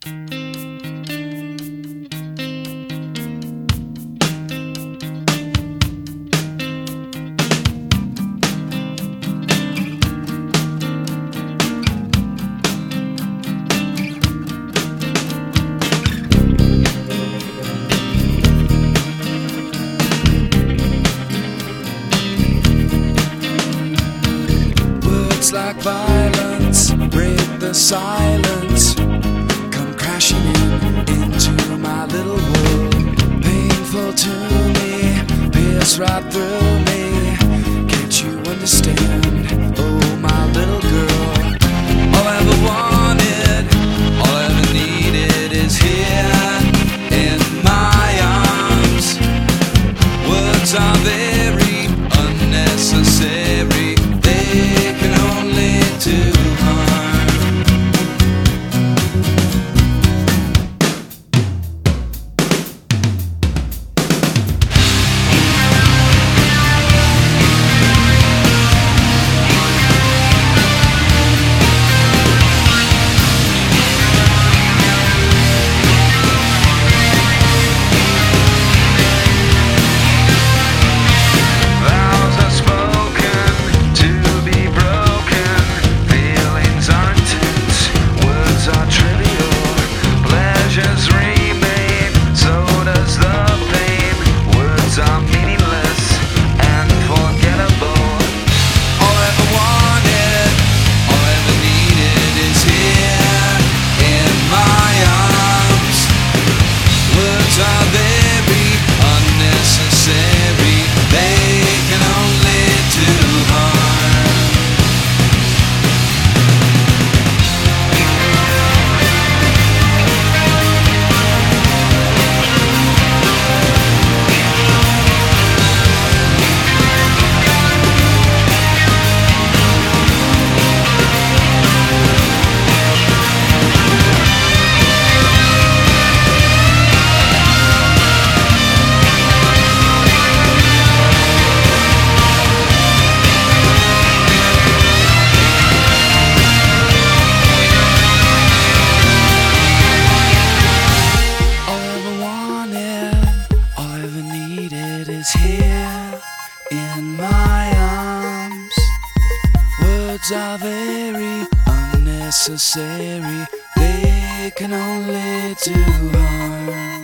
Like violence, break the silence, come crashing into my little world. Painful to me, pierce right through me. Can't you understand? Oh, my little girl. All I ever wanted, all I ever needed is here in my arms. Words are very unnecessary. They can only do harm. Here in my arms, words are very unnecessary. They can only do harm.